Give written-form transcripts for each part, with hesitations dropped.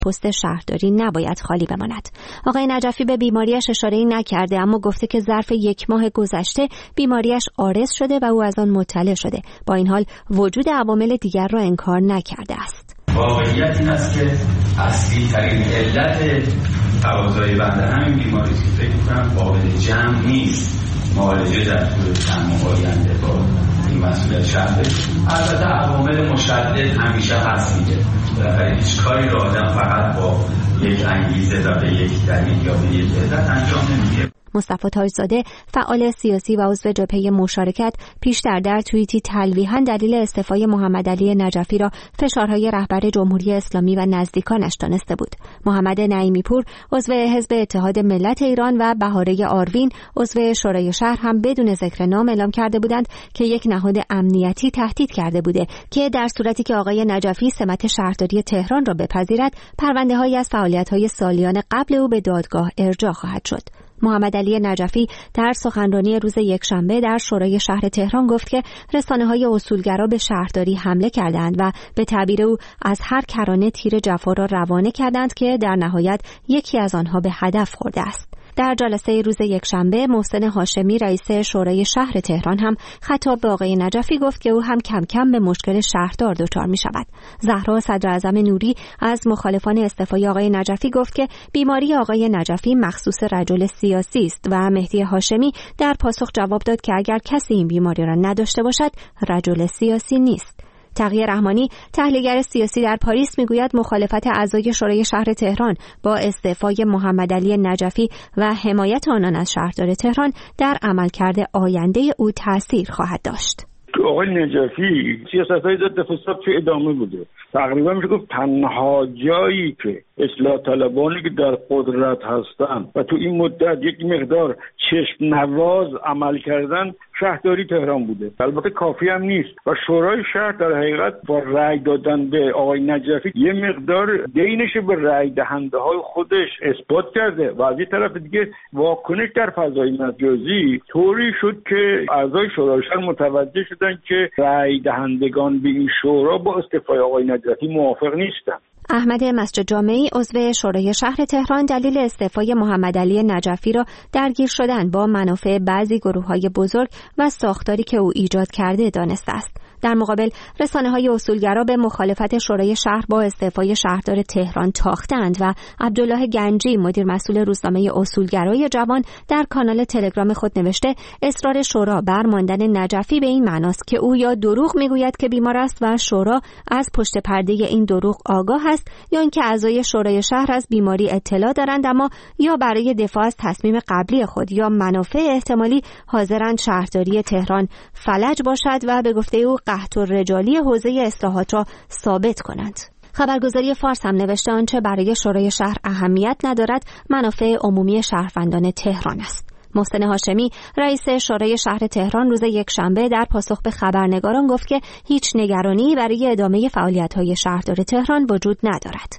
پست شهرداری نباید خالی بماند. آقای نجفی به بیماریش اشاره‌ای نکرده، اما گفته که ظرف 1 ماه گذشته بیماریش عارض شده و او از آن مطلع شده. با این حال وجود عوامل دیگر را انکار نکرده است. واقعیت این است که اصلی ترین علت تقاضای بنده همین بیماری که فکر می‌کنم قابل جمع نیست معالجه در طول چند ماه آینده با این مسئولیت شهر. البته عوامل مشدد همیشه هست دیگه، بالاخره هیچ کاری رو آدم فقط با یک انگیزه و به یک دلیل یا به یک علت انجام نمیده. مصطفی تاج‌زاده فعال سیاسی و عضو جبهه مشارکت پیشتر در توییتی تلویحاً دلیل استعفای محمدعلی نجفی را فشارهای رهبر جمهوری اسلامی و نزدیکانش دانسته بود. محمد نعیمی پور عضو حزب اتحاد ملت ایران و بهاره آروین عضو شورای شهر هم بدون ذکر نام اعلام کرده بودند که یک نهاد امنیتی تهدید کرده بوده که در صورتی که آقای نجفی سمت شهرداری تهران را بپذیرد پرونده‌هایی از فعالیت‌های سالیان قبل او به دادگاه ارجاع خواهد شد. محمدعلی نجفی در سخنرانی روز یکشنبه در شورای شهر تهران گفت که رسانه‌های اصولگرا به شهرداری حمله کردند و به تعبیر او از هر کرانه تیر جفا را روانه کردند که در نهایت یکی از آنها به هدف خورده است. در جلسه روز یکشنبه محسن هاشمی رئیس شورای شهر تهران هم خطاب به آقای نجفی گفت که او هم کم کم به مشکل شهردار دچار می شود. زهرا صدراعظم نوری از مخالفان استعفای آقای نجفی گفت که بیماری آقای نجفی مخصوص رجل سیاسی است و مهدی هاشمی در پاسخ جواب داد که اگر کسی این بیماری را نداشته باشد رجل سیاسی نیست. تقی رحمانی تحلیلگر سیاسی در پاریس میگوید مخالفت اعضای شورای شهر تهران با استعفای محمدعلی نجفی و حمایت آنان از شهردار تهران در عملکرد آینده او تأثیر خواهد داشت. آقای نجفی سیاست‌های ضد فساد تو ادامه بوده. تقریبا میشه گفت تنها جایی که اصلاح طلبانی که در قدرت هستن و تو این مدت یک مقدار چشم نواز عمل کردن شهرداری تهران بوده. البته کافی هم نیست و شورای شهر در حقیقت با رأی دادن به آقای نجفی یه مقدار دینش به رأی دهنده های خودش اثبات کرده و از این طرف دیگه واکنش در فضای مجازی طوری شد که اعضای شورای شهر متوجه شدن که رأی دهندگان به این شورا با استعفای آقای نجفی موافق نیستن. احمد مسجد جامعی عضو شورای شهر تهران دلیل استعفای محمدعلی نجفی را درگیر شدن با منافع بعضی گروه‌های بزرگ و ساختاری که او ایجاد کرده دانسته است. در مقابل رسانه‌های اصولگرا به مخالفت شورای شهر با استعفای شهردار تهران تاختند و عبدالله گنجی مدیر مسئول روزنامه اصولگرای جوان در کانال تلگرام خود نوشته اصرار شورا بر ماندن نجفی به این معناست که او یا دروغ میگوید که بیمار است و شورا از پشت پرده این دروغ آگاه است یا اینکه اعضای شورای شهر از بیماری اطلاع دارند اما یا برای دفاع از تصمیم قبلی خود یا منافع احتمالی حاضرند شهرداری تهران فلج باشد و به گفته او قحط الرجالی حوزه اصلاحات را ثابت کنند. خبرگزاری فارس هم نوشته آنچه برای شورای شهر اهمیت ندارد منافع عمومی شهروندان تهران است. محسن هاشمی رئیس شورای شهر تهران روز یکشنبه در پاسخ به خبرنگاران گفت که هیچ نگرانی برای ادامه فعالیت‌های شهردار تهران وجود ندارد.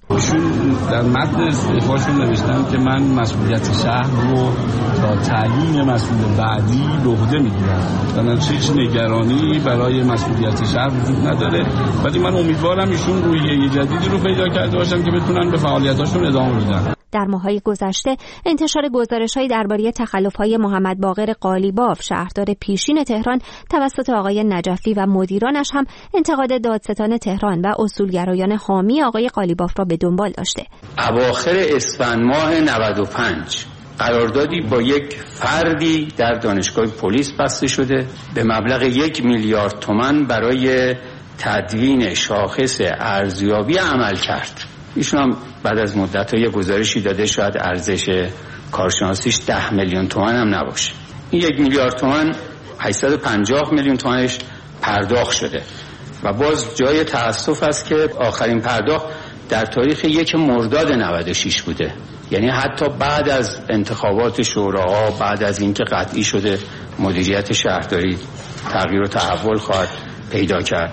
در متن استعفاشون نوشتن که من مسئولیت شهر رو تا تعیین مسئول بعدی به عهده میگیرم. بنابراین هیچ نگرانی برای مسئولیت شهر وجود نداره، ولی من امیدوارم ایشون رویه جدیدی رو پیدا کرده باشن که بتونن به فعالیتاشون ادامه بدن. در ماه‌های گذشته انتشار گزارش‌های درباره تخلف‌های محمد باقر قالیباف شهردار پیشین تهران توسط آقای نجفی و مدیرانش هم انتقاد دادستان تهران و اصولگرایان حامی آقای قالیباف را به دنبال داشته. اواخر اسفند ماه 95 قراردادی با یک فردی در دانشگاه پلیس بسته شده به مبلغ 1 میلیارد تومان برای تدوین شاخص ارزیابی عمل کرد. ایشون هم بعد از مدت‌ها یه گزارشی داده شاید ارزش کارشناسیش 10 میلیون تومان هم نباشه. این 1 میلیارد تومان 850 میلیون تومانش پرداخت شده و باز جای تأسف است که آخرین پرداخت در تاریخ 1 مرداد 96 بوده. یعنی حتی بعد از انتخابات شوراها، بعد از اینکه قطعی شده مدیریت شهرداری تغییر و تحول خواهد پیدا کرد.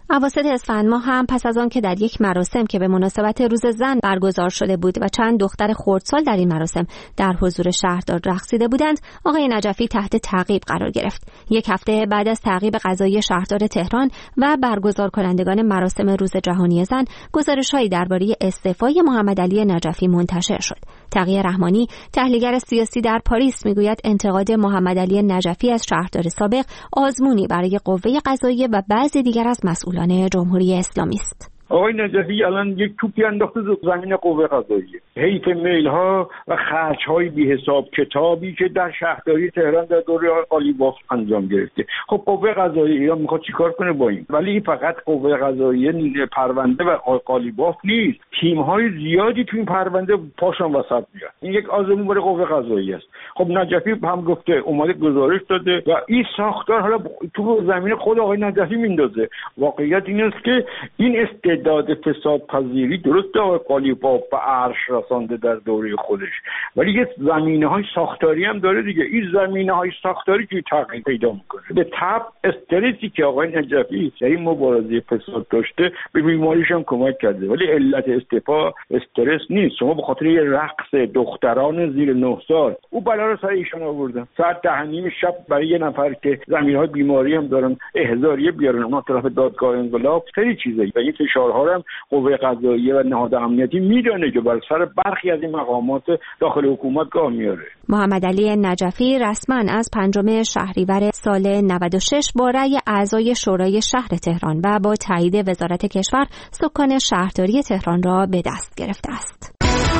اواسط اسفند ماه هم پس از آن که در یک مراسم که به مناسبت روز زن برگزار شده بود و چند دختر خردسال در این مراسم در حضور شهردار رقصیده بودند، آقای نجفی تحت تعقیب قرار گرفت. یک هفته بعد از تعقیب قضایی شهردار تهران و برگزار کنندگان مراسم روز جهانی زن، گزارش‌هایی درباره استعفای محمدعلی نجفی منتشر شد. تقی رحمانی، تحلیلگر سیاسی در پاریس، میگوید انتقاد محمدعلی نجفی از شهردار سابق آزمونی برای قوه قضاییه و بعضی دیگر از مسئولان جمهوری اسلامی است. آقای نجفی الان یک توپی انداخته زمین قوه قضاییه. حیف میل‌ها و خرج‌های بی‌حساب کتابی که در شهرداری تهران در دوره قالیباف انجام گرفته. خب قوه قضاییه ایران میخواد چیکار کنه با این؟ ولی این فقط قوه قضاییه پرونده و قالیباف نیست. تیم‌های زیادی تو این پرونده پاشون وسط میاد. این یک آزمون برای قوه قضاییه است. خب نجفی هم گفته اومده گزارش داده و این ساختار حالا تو زمین خود آقای نجفی میندازه. واقعیت این است که این استعداد فساد پذیری درسته آقای قالیباف و عرش رسانده در دوره خودش، ولی یه زمینه‌های ساختاری هم داره دیگه. این زمینه‌های ساختاری که تغییر پیدا میکنه. به تبع استرسی که آقای نجفی در این مبارزه فساد داشته به بیماریش هم کمک کرده، ولی علت استعفا استرس نیست. شما به خاطر یه رقص دختران زیر 9 سال او بلا رو سر ایشان آوردن. ساعت 10:30 شب برای یه نفر که زمینه‌های بیماری هم دارن احضاریه بیارن اون طرف دادگاه انقلاب، خیلی چیزا و این فشارها هم قوه قضاییه و نهاد امنیتی میدونه که بر سر برخی از این مقامات داخل حکومت گام میاره. محمدعلی نجفی رسما از 5 شهریور سال 96 با رأی اعضای شورای شهر تهران و با تایید وزارت کشور سکان شهرداری تهران را به دست گرفته است.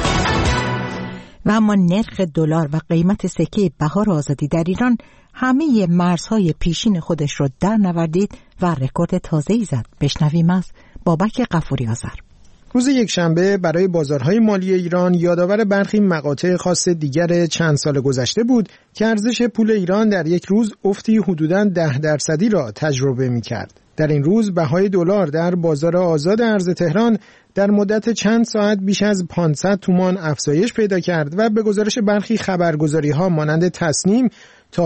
و اما نرخ دلار و قیمت سکه بهار آزادی در ایران همه مرزهای پیشین خودش رو در نوردید و رکورد تازه‌ای زد. بشنویم از بابک غفوری آذر. روز یکشنبه برای بازارهای مالی ایران یادآور برخی مقاطع خاص دیگر چند سال گذشته بود که ارزش پول ایران در یک روز افتی حدوداً 10% را تجربه می‌کرد. در این روز بهای دلار در بازار آزاد ارز تهران در مدت چند ساعت بیش از 500 تومان افزایش پیدا کرد و به گزارش برخی خبرگزاری‌ها مانند تصنیم تا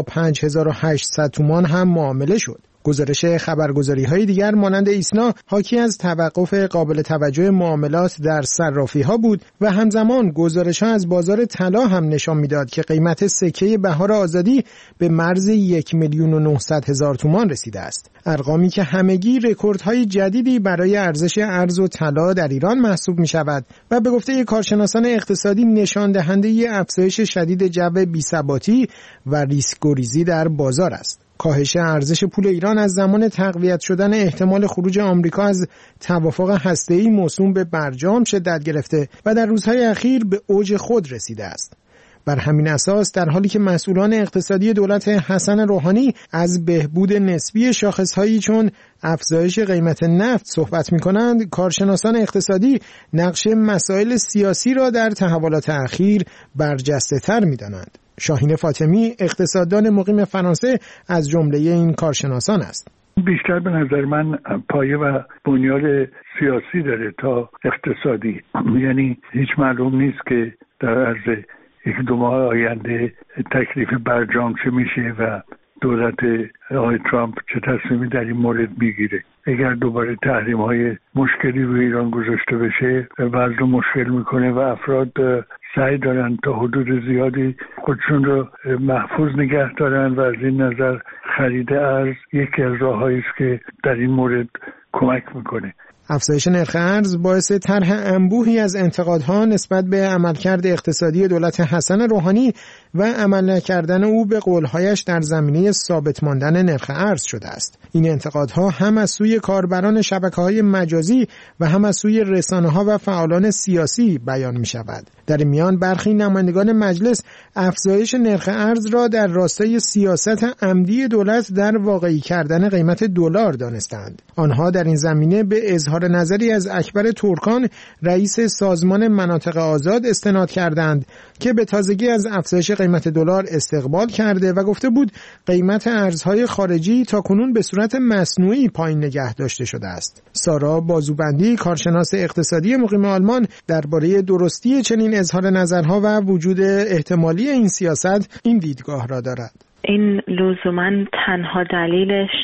5800 تومان هم معامله شد. گزارش خبرگزاری‌های دیگر مانند ایسنا حاکی از توقف قابل توجه معاملات در صرافی‌ها بود و همزمان گزارش‌ها از بازار طلا هم نشان می‌داد که قیمت سکه بهار آزادی به مرز 1,900,000 تومان رسیده است. ارقامی که همگی رکوردهای جدیدی برای ارزش ارز و طلا در ایران محسوب می‌شود و به گفته کارشناسان اقتصادی نشان دهنده افزایش شدید جو بی‌ثباتی و ریسک‌گریزی در بازار است. کاهش ارزش پول ایران از زمان تقویت شدن احتمال خروج آمریکا از توافق هسته‌ای موسوم به برجام شدت گرفته و در روزهای اخیر به اوج خود رسیده است. بر همین اساس در حالی که مسئولان اقتصادی دولت حسن روحانی از بهبود نسبی شاخص‌هایی چون افزایش قیمت نفت صحبت می‌کنند، کارشناسان اقتصادی نقش مسائل سیاسی را در تحولات اخیر برجسته‌تر می‌دانند. شاهین فاطمی اقتصاددان مقیم فرانسه از جمله این کارشناسان است. بیشتر به نظر من پایه و بنیاد سیاسی داره تا اقتصادی. یعنی هیچ معلوم نیست که در عرض 1-2 ماه آینده تکلیف برجام چه میشه و دولت آقای ترامپ چه تصمیمی در این مورد میگیره. اگر دوباره تحریم‌های مشکلی روی ایران گذاشته بشه وضع رو مشکل میکنه و افراد سعی دارن تا حدود زیادی خودشون رو محفوظ نگه دارن و از این نظر خرید ارز یکی از راه‌هایی است که در این مورد کمک میکنه. افزایش نرخ ارز باعث طرح انبوهی از انتقادها نسبت به عملکرد اقتصادی دولت حسن روحانی و عمل نکردن او به قولهایش در زمینه ثابت ماندن نرخ ارز شده است. این انتقادها هم از سوی کاربران شبکه‌های مجازی و هم از سوی رسانه‌ها و فعالان سیاسی بیان می‌شود. در این میان برخی نمایندگان مجلس افزایش نرخ ارز را در راستای سیاست عمدی دولت در واقعی کردن قیمت دلار دانستند. آنها در این زمینه به اظهار نظری از اکبر ترکان رئیس سازمان مناطق آزاد استناد کردند که به تازگی از افزایش قیمت دلار استقبال کرده و گفته بود قیمت ارزهای خارجی تاکنون به صورت مصنوعی پایین نگه داشته شده است. سارا بازوبندی کارشناس اقتصادی مقیم آلمان درباره درستی چنین اظهار نظرها و وجود احتمالی این سیاست این دیدگاه را دارد. این لزوما تنها دلیلش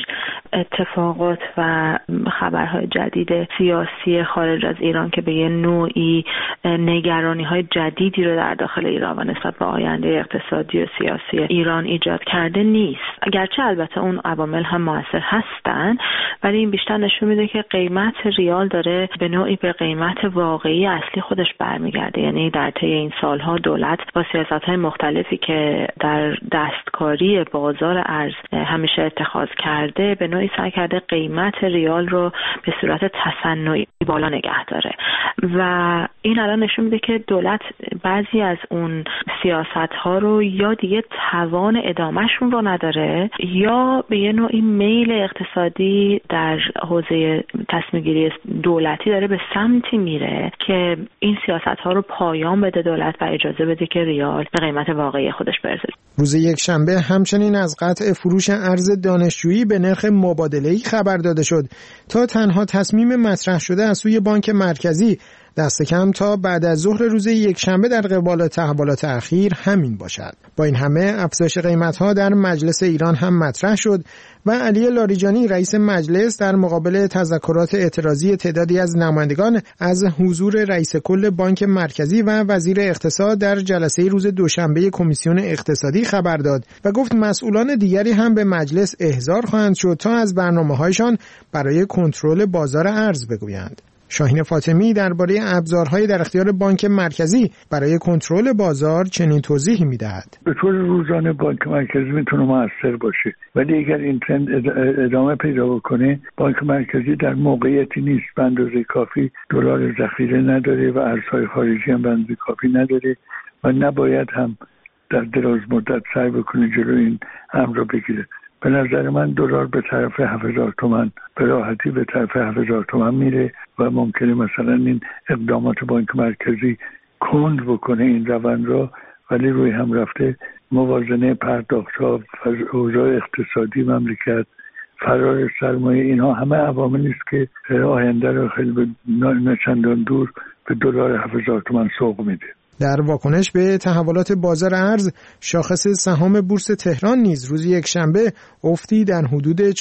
اتفاقات و خبرهای جدید سیاسی خارج از ایران که به یه نوعی نگرانی‌های جدیدی رو در داخل ایران و نسبت به آینده اقتصادی و سیاسی ایران ایجاد کرده نیست. اگرچه البته اون عوامل هم موثر هستن، ولی این بیشتر نشون میده که قیمت ریال داره به نوعی به قیمت واقعی اصلی خودش برمیگرده. یعنی در طی این سالها دولت با سیاست‌های مختلفی که در دستکاری بازار ارز همیشه اتخاذ کرده به نوعی سعی کرده قیمت ریال رو به صورت تصنعی بالا نگه داره و این الان نشون میده که دولت بعضی از اون سیاست‌ها رو یا دیگه توان ادامهشون رو نداره یا به یه نوعی میل اقتصادی در حوزه تصمیم‌گیری دولتی داره به سمتی میره که این سیاست‌ها رو پایان بده دولت و اجازه بده که ریال به قیمت واقعی خودش برسه. روز یکشنبه همچنین از قطع فروش ارز دانشجویی به نرخ مبادله‌ای خبر داده شد تا تنها تصمیم مطرح شده از سوی بانک مرکزی دست کم تا بعد از ظهر روز یکشنبه در قبال تحولات اخیر همین باشد. با این همه افزایش قیمت‌ها در مجلس ایران هم مطرح شد و علی لاریجانی رئیس مجلس در مقابل تذکرات اعتراضی تعدادی از نمایندگان از حضور رئیس کل بانک مرکزی و وزیر اقتصاد در جلسه روز دوشنبه کمیسیون اقتصادی خبر داد و گفت مسئولان دیگری هم به مجلس احضار خواهند شد تا از برنامه‌هایشان برای کنترل بازار ارز بگویند. شاهین فاطمی درباره ابزارهای در اختیار بانک مرکزی برای کنترل بازار چنین توضیحی می‌دهد. به طور روزانه بانک مرکزی میتونه موثر باشه، ولی اگر این ترند ادامه پیدا بکنه بانک مرکزی در موقعیتی نیست، به اندازه کافی دلار ذخیره نداره و ارزهای خارجی هم به اندازه کافی نداره و نباید هم در دراز مدت سعی بکنه جلوی این امر رو بگیره. به نظر من دلار به طرف 7000 تومان به راحتی به طرف 7000 تومان میره و ممکنه مثلا این اقدامات بانک مرکزی کند بکنه این روند را، ولی روی هم رفته موازنه پرداخت‌ها، اوضاع اقتصادی مملکت، فرار سرمایه، اینها همه عواملی است که آینده را خیلی نه چندان دور به دلار 7000 تومان سوق میده. در واکنش به تحولات بازار ارز، شاخص سهام بورس تهران نیز روز یکشنبه افتی در حدود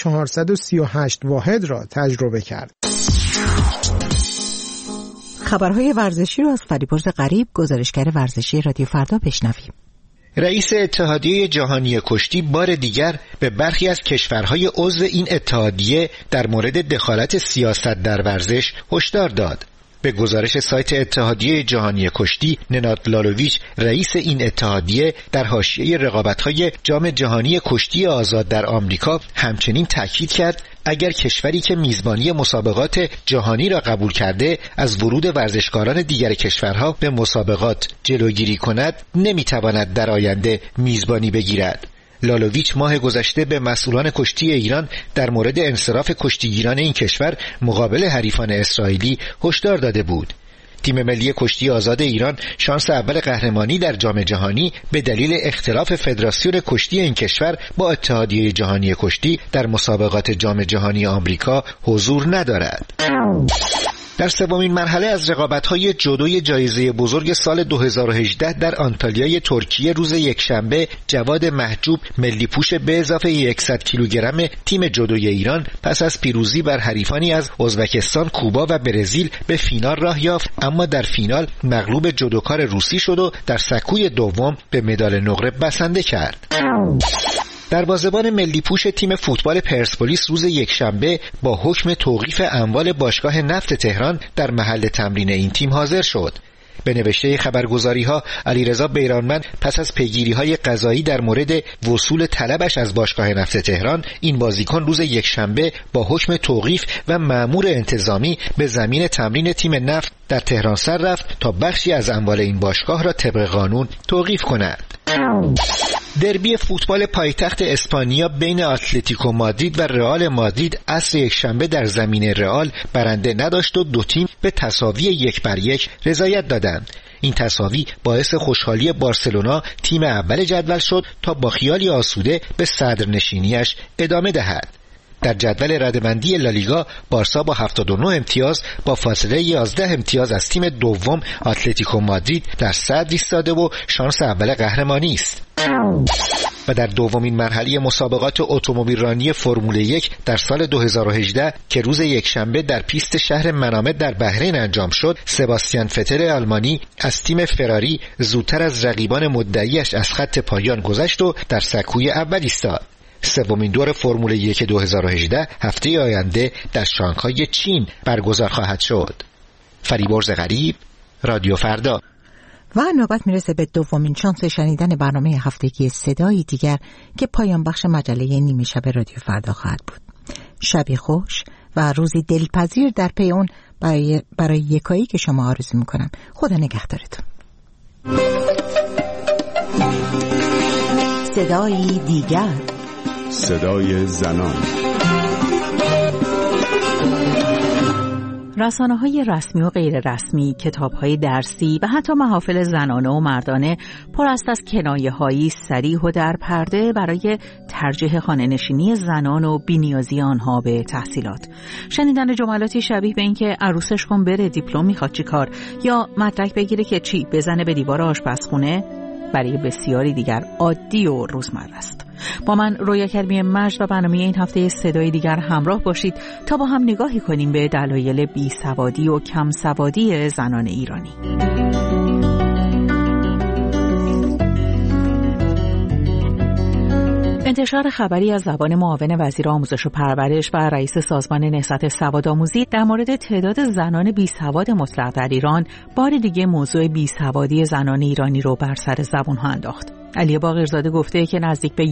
438 واحد را تجربه کرد. خبرهای ورزشی را از فریبرز غریب، گزارشگر ورزشی رادیو فردا بشنویم. رئیس اتحادیه جهانی کشتی بار دیگر به برخی از کشورهای عضو این اتحادیه در مورد دخالت سیاست در ورزش هشدار داد. به گزارش سایت اتحادیه جهانی کشتی، نناد لالوویچ رئیس این اتحادیه در حاشیه رقابت‌های جام جهانی کشتی آزاد در آمریکا همچنین تاکید کرد اگر کشوری که میزبانی مسابقات جهانی را قبول کرده از ورود ورزشکاران دیگر کشورها به مسابقات جلوگیری کند نمیتواند در آینده میزبانی بگیرد. لالوویچ ماه گذشته به مسئولان کشتی ایران در مورد انصراف کشتیگیران این کشور مقابل حریفان اسرائیلی هشدار داده بود. تیم ملی کشتی آزاد ایران شانس اول قهرمانی در جام جهانی به دلیل اختلاف فدراسیون کشتی این کشور با اتحادیه جهانی کشتی در مسابقات جام جهانی آمریکا حضور ندارد. در سومین مرحله از رقابت‌های جودوی جایزه بزرگ سال 2018 در آنتالیای ترکیه روز یکشنبه جواد محجوب ملی پوش به اضافه 100 کیلوگرم تیم جودوی ایران پس از پیروزی بر حریفانی از ازبکستان، کوبا و برزیل به فینال راه یافت، اما در فینال مغلوب جودوکار روسی شد و در سکوی دوم به مدال نقره بسنده کرد. دروازه‌بان ملی پوش تیم فوتبال پرسپولیس روز یکشنبه با حکم توقیف اموال باشگاه نفت تهران در محل تمرین این تیم حاضر شد. به نوشته خبرگزاری‌ها علیرضا بیرانمند پس از پیگیری‌های قضایی در مورد وصول طلبش از باشگاه نفت تهران، این بازیکن روز یکشنبه با حکم توقیف و مأمور انتظامی به زمین تمرین تیم نفت در تهران سر رفت تا بخشی از اموال این باشگاه را طبق قانون توقیف کند. دربی فوتبال پایتخت اسپانیا بین اتلتیکو مادرید و رئال مادرید عصر یکشنبه در زمین رئال برنده نداشت و دو تیم به تساوی 1-1 رضایت دادند. این تساوی باعث خوشحالی بارسلونا تیم اول جدول شد تا با خیالی آسوده به صدرنشینیش ادامه دهد. در جدول رده‌بندی لالیگا بارسا با 79 امتیاز با فاصله 11 امتیاز از تیم دوم اتلتیکو مادرید در صدر ایستاده و شانس اول قهرمانی است. و در دومین مرحله مسابقات اتومبیلرانی فرمول 1 در سال 2018 که روز یکشنبه در پیست شهر منامه در بحرین انجام شد، سباستیان فتل آلمانی از تیم فراری زودتر از رقیبان مدعیش از خط پایان گذشت و در سکوی اول ایستاد. سومین دور فرمول 1 2018 هفته آینده در شانگهای چین برگزار خواهد شد. فریبرز غریب، رادیو فردا. و نوبت میرسه به دومین شانس شنیدن برنامه هفتگی صدایی دیگر که پایان بخش مجله نیمه شب رادیو فردا خواهد بود. شبی خوش و روزی دلپذیر در پی اون برای یکایی که شما آرزو میکنم. خدا نگهدارتون. صدایی دیگر، صدای زنان. رسانه‌های رسمی و غیر رسمی، کتاب‌های درسی و حتی محافل زنانه و مردانه پر است از کنایه‌هایی صریح و در پرده برای ترجیح خانه‌نشینی زنان و بی‌نیازی آنها به تحصیلات. شنیدن جملاتی شبیه به این که عروسش کن بره دیپلم میخواد چی کار، یا مدرک بگیره که چی بزنه به دیوار آشپزخونه، برای بسیاری دیگر عادی و روزمره است. با من رویا کریمی مجد و برنامه این هفته صدای دیگر همراه باشید تا با هم نگاهی کنیم به دلایل بیسوادی و کم سوادی زنان ایرانی. انتشار خبری از زبان معاون وزیر آموزش و پرورش و رئیس سازمان نهضت سوادآموزی در مورد تعداد زنان بیسواد مطلق در ایران بار دیگه موضوع بیسوادی زنان ایرانی رو بر سر زبون ها انداخت. علی باقرزاده گفته که نزدیک به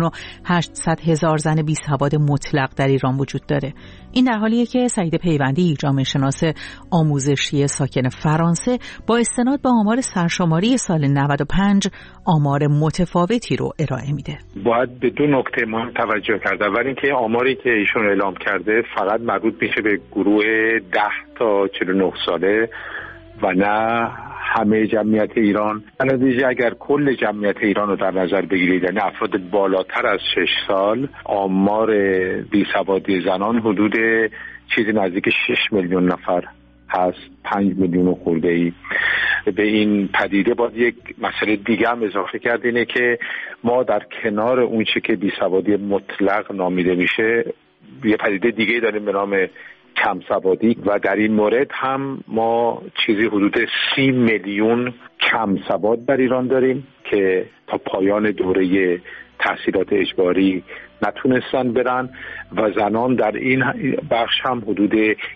1,800,000 زن بیسواد مطلق در ایران وجود داره. این در حالیه که سعید پیوندی، جامعه شناس آموزشی ساکن فرانسه، با استناد به آمار سرشماری سال 95 آمار متفاوتی رو ارائه میده. باید به دو نکته مهم توجه کرد. اول اینکه آماری که ایشون اعلام کرده فقط مربوط میشه به گروه 10 تا 49 ساله و نه همه جمعیت ایران. علاوه اگر کل جمعیت ایران رو در نظر بگیرید، یعنی افراد بالاتر از 6 سال، آمار بیسوادی زنان حدود چیزی نزدیک 6 میلیون نفر هست، 5 میلیون خورده‌ای. به این پدیده باید یک مسئله دیگه هم اضافه کرد، اینه که ما در کنار اون چه که بیسوادی مطلق نامیده میشه یه پدیده دیگه داریم به نام کم سوادی و در این مورد هم ما چیزی حدود 30 میلیون کم سواد در ایران داریم که تا پایان دوره تحصیلات اجباری نتونستن برن و زنان در این بخش هم حدود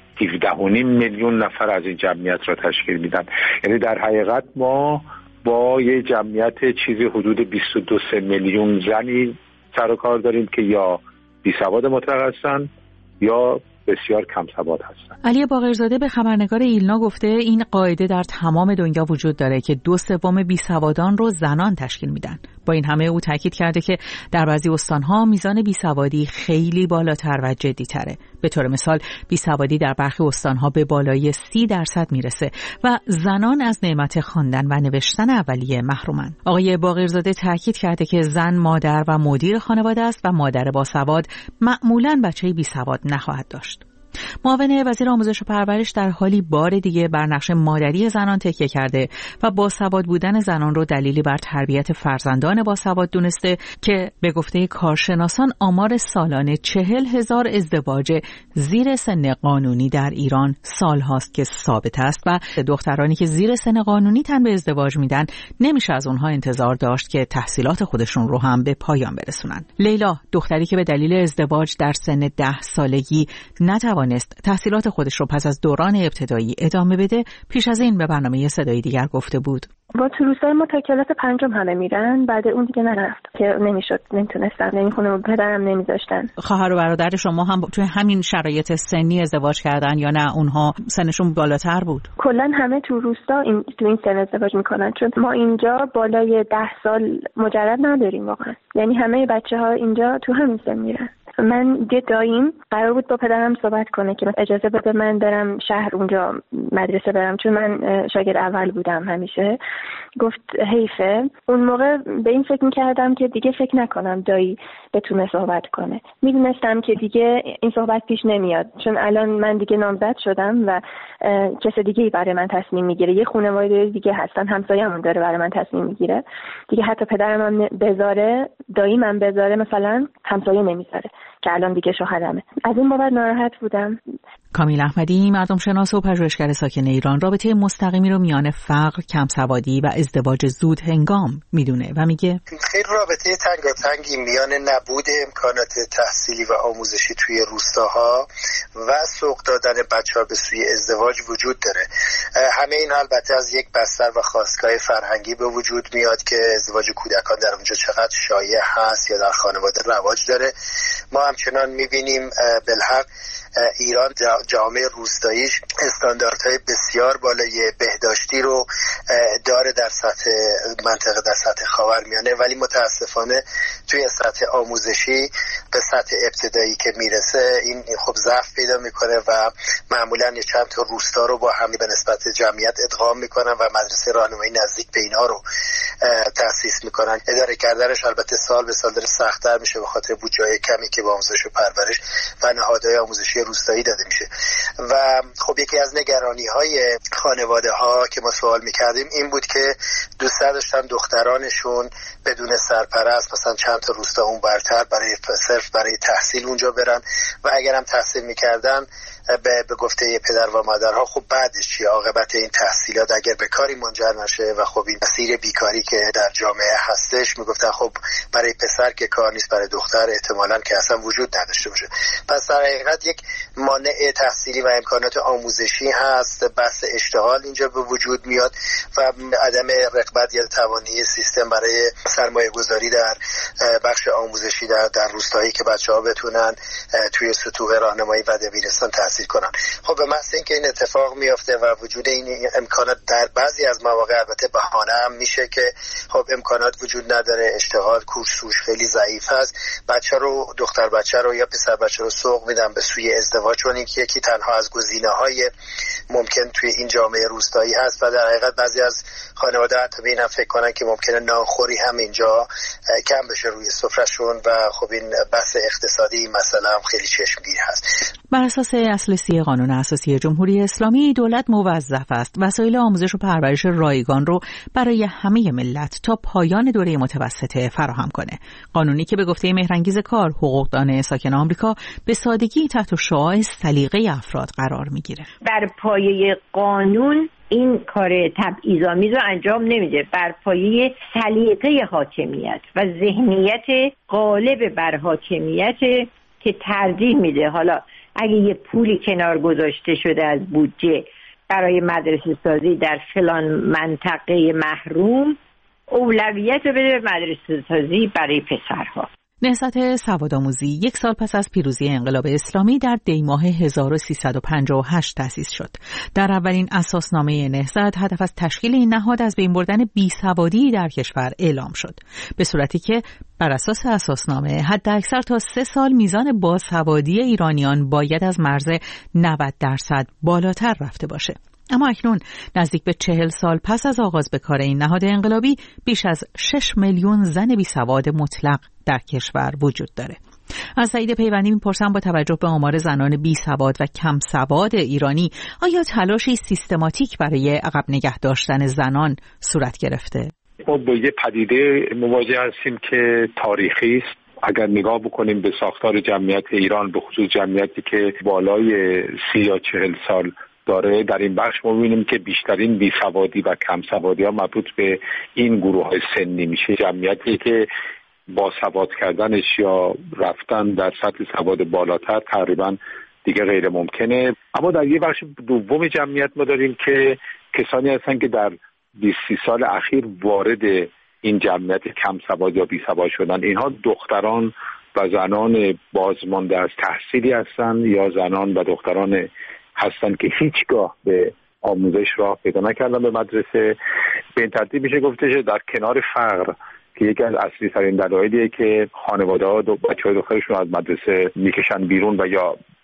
17.5 میلیون نفر از این جمعیت را تشکیل میدن. یعنی در حقیقت ما با یه جمعیت چیزی حدود 22 میلیون زنی سر و کار داریم که یا بیسواد مطلق هستن یا بسیار کم سواد هستن. علی باقرزاده به خبرنگار ایلنا گفته این قاعده در تمام دنیا وجود داره که 2/3 بیسوادان رو زنان تشکیل میدن. با این همه او تاکید کرده که در بعضی استانها میزان بیسوادی خیلی بالاتر و جدی‌تره. به طور مثال بیسوادی در برخی استانها به بالای 30% میرسه و زنان از نعمت خواندن و نوشتن اولیه محرومن. آقای باقرزاده تاکید کرده که زن مادر و مدیر خانواده است و مادر باسواد معمولاً بچه‌ای بیسواد نخواهد داشت. معاون وزیر آموزش و پرورش در حالی بار دیگه بر نقش مادری زنان تکیه کرده و باسواد بودن زنان رو دلیلی بر تربیت فرزندان باسواد دونسته که به گفته کارشناسان آمار سالانه 40,000 ازدواج زیر سن قانونی در ایران سال هاست که ثابت است و دخترانی که زیر سن قانونی تن به ازدواج میدن نمیشه از اونها انتظار داشت که تحصیلات خودشون رو هم به پایان برسونن. لیلا، دختری که به دلیل ازدواج در سن 10 سالگی نتوانست تحصیلات خودش رو پس از دوران ابتدایی ادامه بده، پیش از این به برنامه صدای دیگر گفته بود. با تو روزای ما تا کلاس 5 همه میرن، بعد اون دیگه نرفت که نمیشد، نمیتونستن، نمیخونه، پدرم نمیذاشتن. خواهر و برادر شما هم توی همین شرایط سنی ازدواج کردن یا نه اونها سنشون بالاتر بود؟ کلا همه تو روستا تو این سن ازدواج میکنن، چون ما اینجا بالای 10 سال مجرد نداریم واقعا. یعنی همه بچه‌ها اینجا تو همین سن میرن. من یه داییم قرار بود با پدرم صحبت کنه که اجازه بده من برم شهر اونجا مدرسه برم، چون من شاگرد اول بودم همیشه. گفت حیفه. اون موقع به این فکر میکردم که دیگه فکر نکنم دایی بتونه صحبت کنه. میدونستم که دیگه این صحبت پیش نمیاد، چون الان من دیگه نامزد شدم و کس دیگه‌ای برای من تصمیم میگیره. یه خانواده دیگه هستن، همسایه‌مون داره برای من تصمیم میگیره دیگه. حتی پدرم هم بذاره، داییم هم بذاره، مثلا همسایه نمیذاره که الان دیگه شوهرمه. از این بابت ناراحت بودم. کامیل احمدی، مردم شناس و پژوهشگر ساکن ایران، رابطه مستقیمی رو میان فقر، کمسوادی و ازدواج زود هنگام میدونه و میگه خیلی رابطه تنگاتنگی میان نبود امکانات تحصیلی و آموزشی توی روستاها و سوق دادن بچه‌ها به سوی ازدواج وجود داره. همه این البته از یک بستر و خواستگاه فرهنگی به وجود میاد که ازدواج کودکان در اونجا چقدر شایع هست یا در خانواده رواج داره. ما همچنان میبینیم بالحق ایران جامعه روستاییش استانداردهای بسیار بالای بهداشتی رو داره در سطح منطقه، در سطح خاورمیانه، ولی متاسفانه توی سطح آموزشی به سطح ابتدایی که میرسه این خب ضعف پیدا میکنه و معمولا چند تا روستا رو با هم به نسبت جمعیت ادغام میکنن و مدرسه راهنمایی نزدیک به اینا رو تأسیس میکنن. اداره کردنش البته سال به سال داره سخت‌تر میشه به خاطر بودجه کمی که با آموزش و پرورش و نهادهای آموزشی روستایی داده میشه. و خب یکی از نگرانی‌های خانواده‌ها که ما سوال میکردیم این بود که دوست داشتن دخترانشون بدون سرپرست مثلا چند تا روستا اون برتر برای تحصیل اونجا برن و اگرم تحصیل میکردن به گفته پدر و مادرها خب بعدش چی عاقبت این تحصیلات اگر به کاری منجر نشه و خب این مسیر بیکاری که در جامعه هستش میگفتن خب برای پسر که کار نیست برای دختر احتمالاً که اصلا وجود نداشته باشه. پس در حقیقت یک مانع تحصیلی و امکانات آموزشی هست، بحث اشتغال اینجا به وجود میاد و عدم رقابت یا توانایی سیستم برای سرمایه گذاری در بخش آموزشی در روستایی که بچه‌ها بتونن توی سطوح راهنمایی و دبیرستان تحصیل کنن. خب به محض اینکه این اتفاق میفته و وجود این امکانات در بعضی از مواقع البته بهانه هم میشه که خب امکانات وجود نداره، اشتغال کورسوش خیلی ضعیف هست، بچه رو دختر بچه رو یا پسر بچه رو سوق میدن به سوی ازدواج، چون این یکی تنها از گزینه‌های ممکن توی این جامعه روستایی هست و در حقیقت بعضی از خانواده حتی به این هم فکر کنن که ممکنه نانخوری هم اینجا کم بشه روی سفرهشون و خب این بحث اقتصادی این مسئله هم خیلی چشمگیر هست. بر اساس اصل 30 قانون اساسی جمهوری اسلامی دولت موظف است وسایل آموزش و پرورش رایگان رو برای همه ملت تا پایان دوره متوسطه فراهم کنه. قانونی که به گفته مهرانگیز کار حقوقدان ساکن آمریکا به سادگی تحت شعاع سلیقه افراد قرار میگیره. بر پایه قانون این کار تبعیض‌آمیز رو انجام نمیده، بر پایه سلیقه حاکمیت و ذهنیت غالب بر حاکمیت که ترجیح میده حالا اگه یه پولی کنار گذاشته شده از بودجه برای مدرسه سازی در فلان منطقه محروم، اولویت رو بده به مدرسه سازی برای پسرها. نهضت سوادآموزی 1 سال پس از پیروزی انقلاب اسلامی در دی‌ماه 1358 تأسیس شد. در اولین اساسنامه نهضت هدف از تشکیل این نهاد از بین بردن بیسوادی در کشور اعلام شد، به صورتی که بر اساس اساسنامه حداکثر تا 3 سال میزان باسوادی ایرانیان باید از مرز 90% بالاتر رفته باشه. اما اکنون نزدیک به 40 سال پس از آغاز به کار این نهاد انقلابی بیش از 6 میلیون زن بیسواد مطلق در کشور وجود داره. از سعید پیوندی میپرسم با توجه به آمار زنان بیسواد و کم سواد ایرانی آیا تلاشی سیستماتیک برای عقب نگه داشتن زنان صورت گرفته؟ ما با یه پدیده مواجه هستیم که تاریخی است. اگر نگاه بکنیم به ساختار جمعیت ایران، به خصوص جمعیتی که بالای 30 یا 40 سال داره، در این بخش ما می‌بینیم که بیشترین بیسوادی و کم سوادی ها مربوط به این گروه های سنی میشه. جمعیتی که با سواد کردنش یا رفتن در سطح سواد بالاتر تقریبا دیگه غیر ممکنه. اما در یه بخش دوم جمعیت ما داریم که کسانی هستن که در 20 سال اخیر وارد این جمعیت کم سواد یا بیسواد شدن. اینها دختران و زنان بازمانده از تحصیلی هستن یا زنان و دختران هستن که هیچگاه به آموزش راه پیدا نکردن به مدرسه. به این ترتیب میشه گفتش در کنار فقر که یکی از اصلی ترین دلایلیه که خانواده‌ها بچه‌های دخترشون از مدرسه میکشن بیرون و یا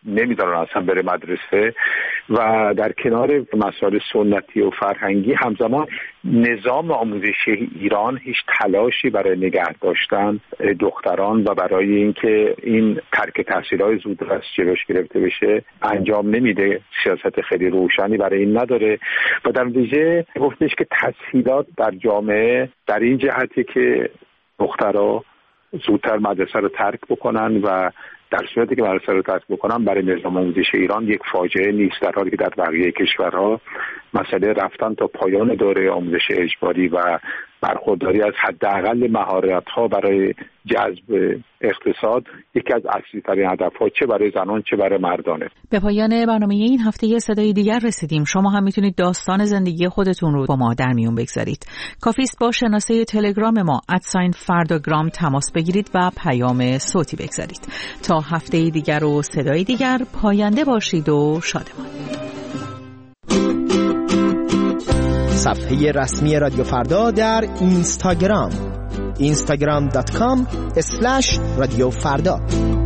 نمیدارن اصلا بره مدرسه و در کنار مسائل سنتی و فرهنگی همزمان نظام آموزشی ایران هیچ تلاشی برای نگه داشتن دختران و برای اینکه این ترک تحصیل‌های زودرس جلوش گرفته بشه انجام نمیده. سیاست خیلی روشنی برای این نداره و در نتیجه گفتش که تسهیلات در جامعه در این جهتی که دخترها زودتر مدرسه رو ترک بکنن و در صورتی که مدرسه رو ترک بکنن برای نظام آموزش ایران یک فاجعه نیست، در حالی که در بقیه کشورها مسئله رفتن تا پایان دوره آموزش اجباری و برخورداری از حداقل مهارت‌ها برای جذب اقتصاد یکی از اصلی‌ترین هدف‌ها چه برای زنان چه برای مردانه. به پایان برنامه این هفته صدای دیگر رسیدیم. شما هم میتونید داستان زندگی خودتون رو با ما در میون بگذارید. کافی است با شناسه تلگرام ما @فرdagram تماس بگیرید و پیام صوتی بگذارید. تا هفته دیگر و صدای دیگر، پاینده باشید و شادمان. صفحه رسمی رادیو فردا در اینستاگرام instagram.com/رادیو فردا